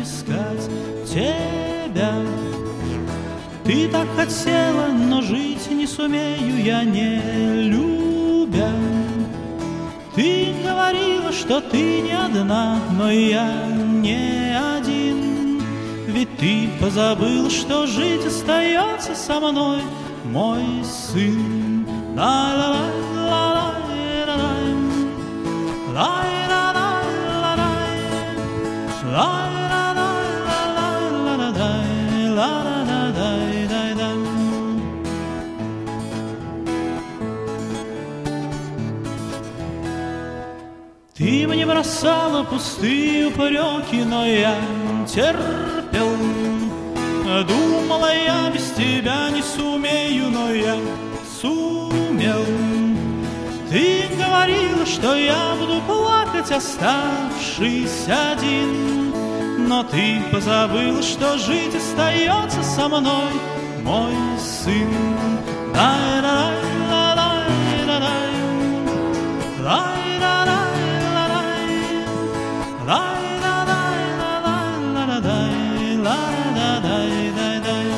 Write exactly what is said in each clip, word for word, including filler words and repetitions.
искать тебя. Ты так хотела, но жить не сумею я, не любя. Ты говорила, что ты не одна, но я не один. Ведь ты позабыл, что жить остается со мной мой сын. Ла-ла-ла-ла-ла-ла-ла, ла-ла-ла-ла-ла-ла-ла-ла-ла-ла-ла-ла-ла-ла-ла-ла-ла-ла-ла. Ты мне бросала пустые упреки, но я терпел. Думала, я без тебя не сумею, но я сумел. Ты говорила, что я буду плакать, оставшись один. Но ты позабыла, что жить остается со мной мой сын. Лай-лай-лай-лай-лай-лай, лай-лай-лай-лай-лай, лай-лай-лай-лай-лай-лай-лай-лай-лай-лай.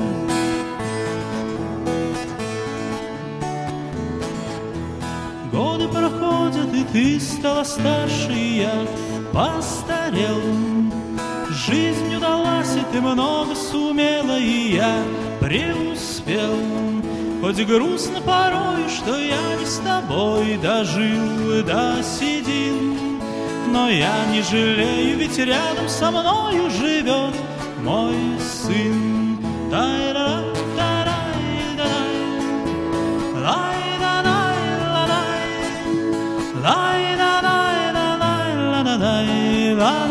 Годы проходят, и ты стала старше, и я постарел. Жизнь удалась, и ты много сумела, и я преуспел. Хоть грустно порою, что я не с тобой дожил до седин, но я не жалею, ведь рядом со мною живет мой сын. Тай-ра-ра-ра-ра-ра-ра, лай-ра-ра-ра-ра-ра, лай-ра-ра-ра-ра-ра-ра-ра.